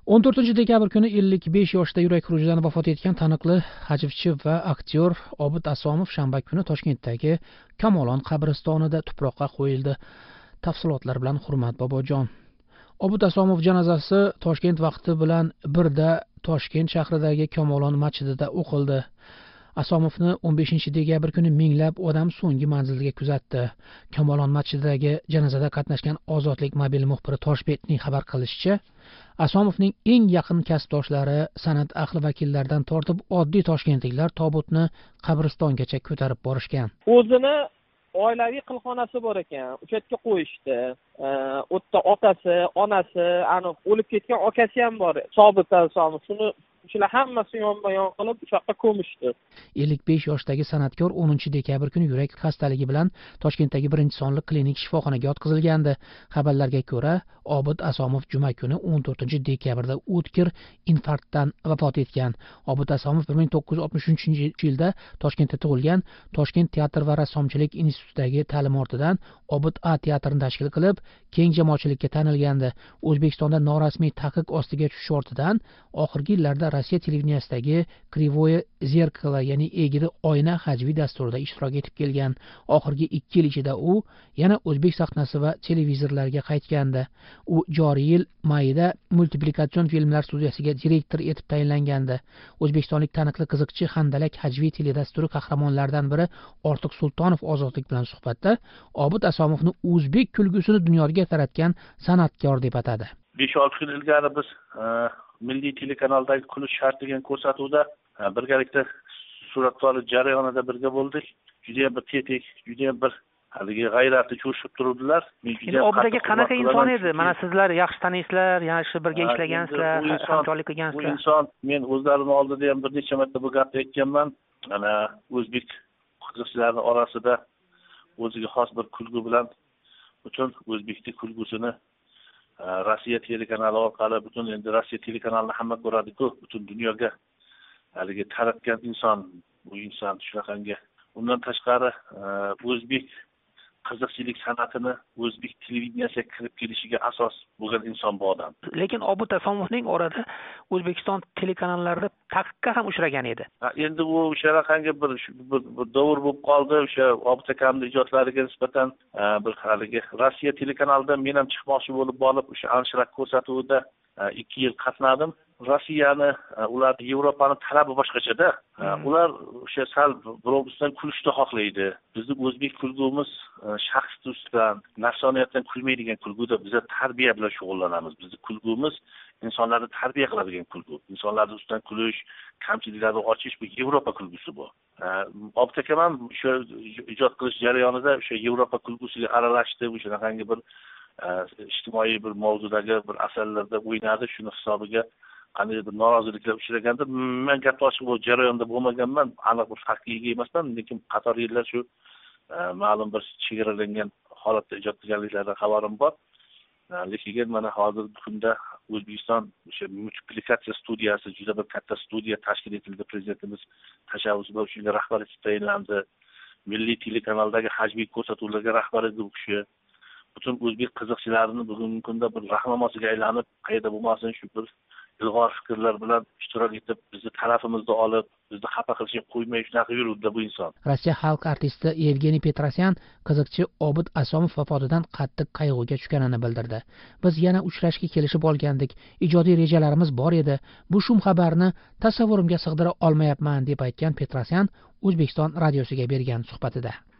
14 dekabr kuni 55 yoshda yurak xurujidan vafot etgan taniqli hajvchi va aktyor Obid Asomov shanba kuni Toshkentdagi Kamolon qabristonida tuproqqa qo'yildi. Tafsilotlar bilan Hurmat Bobojon. Obid Asomov janozasi Toshkent vaqti bilan 1da Toshkent shahridagi Kamolon masjidida o'qildi. Asomovni 15-dekabr kuni minglab odam so'nggi manzilga kuzatdi. Kamolon masjididagi janozada qatnashgan Ozodlik mobil muxbiri Toshbekning xabar qilishicha, Asomovning eng yaqin kasbdoshlari, san'at ahli vakillaridan tortib oddiy toshkentliklar tobutni qabristongacha ko'tarib borishgan. O'zini oilaviy qilxonasi bor ekan, o'sha yerga qo'yishdi. U yerda otasi, onasi, aniq o'lib ketgan akasi ham bor. Sobit Asomov shular hammasi yonma-yon qilib o'sha yoqqa ko'mishdi. 55 yoshdagi san'atkor 10-dekabr kuni yurak xastaligi bilan Toshkentdagi 1-sonli klinik shifoxonaga yotqizilgandi. Xabarlarga ko'ra, Obid Asomov juma kuni 14-dekabrda o'tkir infarktdan vafot etgan. Obid Asomov 1963-yilda Toshkentda tug'ilgan. Toshkent teatr va rassomchilik institutidagi ta'lim ortidan Obid A teatrini tashkil qilib, keng jamoatchilikka tanilgandi. O'zbekistonda norasmiy taqiq ostiga tushish ortidan oxirgi yillarda Rossiya televiziyasidagi Krivoye zerkalo, ya'ni egri oyna hajviy dasturida ishtirok etib kelgan. Oxirgi 2 yil ichida u yana o'zbek sahnasi va televizorlarga qaytgandi. U joriy yil mayida multiplikatsion filmlar studiyasiga direktor etib tayinlangandi. O'zbekistonlik taniqli qiziqchi Handalak hajviy teledasturi qahramonlaridan biri Ortiq Sultonov Ozodlik bilan suhbatda Obid Asomovni o'zbek kulgusini dunyoga taratgan san'atkor deb atadi. 5-6 yil ilgari biz Milliy telekanaldagi Kulush shart degan ko'rsatuvda birgalikda suratga olish jarayonida birga bo'ldik. Juda ham bir tetik, juda ham bir haligi g'ayrati jo'shib turdilar. Obidga qanaqa inson edi? Mana sizlar yaxshi taniysizlar, yaxshi birga ishlagansizlar, hamkorlik qilgansizlar. Bu inson, men o'zlarini oldida ham bir necha marta bu gapni aytganman. Mana o'zbek qiziqchilari orasida o'ziga xos bir kulgu bilan butun o'zbeklik kulgusini Rossiya telekanali orqali butun endi Rossiya telekanalini hamma ko'radi-ku, butun dunyoga haligi taratgan inson, bu inson shunaqangi. Undan tashqari o'zbek qiziqchilik san'atini o'zbek televideniyasiga kirib kelishiga asos bo'lgan inson bu odam. Lekin Obid Asomovning orada O'zbekiston telekanallarida taqiqqa ham uchragan edi. Endi u shunaqangi bir davr bo'lib qoldi, o'sha Obid akamning ijodlariga nisbatan bir haligi Rossiya telekanalida men ham chiqmoqchi bo'lib borib, o'sha Anshrak ko'rsatuvida 2 yil qatnadim. Rossiyani, ularni Yevropani talabi boshqachada. Ular o'sha sal birovimizdan kulishni xohlaydi. Bizning o'zbek kulgumiz shaxs ustidan, nafsoniyatdan kulmaydigan kulguda biz tarbiya bilan shug'ullanamiz. Bizning kulgumiz insonlarni tarbiya qiladigan kulgu. Insonlarni ustidan kulish, kamchiliklarni ochish bu Yevropa kulgusi bu. Obid akam ham o'sha ijod qilish jarayonida o'sha Yevropa kulgusiga aralashdi, o'shanaqangi bir ijtimoiy bir mavzudagi bir asarlarda o'ynadi, shuni hisobiga qanday bir noroziliklar uchraganda men gap ochib bu jarayonda bo'lmaganman, aniq bir faktga ega emasman, lekin qator yillar shu ma'lum bir chegaralangan holatda ijod qilganliklaridan xabarim bor. Lekin mana hozirgi kunda O'zbekiston o'sha multiplikatsiya studiyasi, juda bir katta studiya tashkil etildi. Prezidentimiz tashabbusi bilan shunga rahbar etib tayinlandi. Milliy telekanaldagi hajviy ko'rsatuvlarga rahbar edi u kishi. Butun o'zbek qiziqchilarini bugungi kunda bir rahnamoasiga aylanib, qayerda bo'lmasin shu bir ilg'or fikrlar bilan ishtirok etib, bizni tarafimizda olib, bizni xafa qilishga qo'ymay shunaqa yuribdi bu inson. Rossiya xalq artisti Yevgeniy Petrosyan qiziqchi Obid Asomov vafotidan qattiq qayg'uga tushganini bildirdi. Biz yana uchrashga kelishib olgandik. Ijodiy rejalarimiz bor edi. Bu shum xabarni tasavvurimga sig'dira olmayapman deb aytgan Petrosyan O'zbekiston radiosiga bergan suhbatida.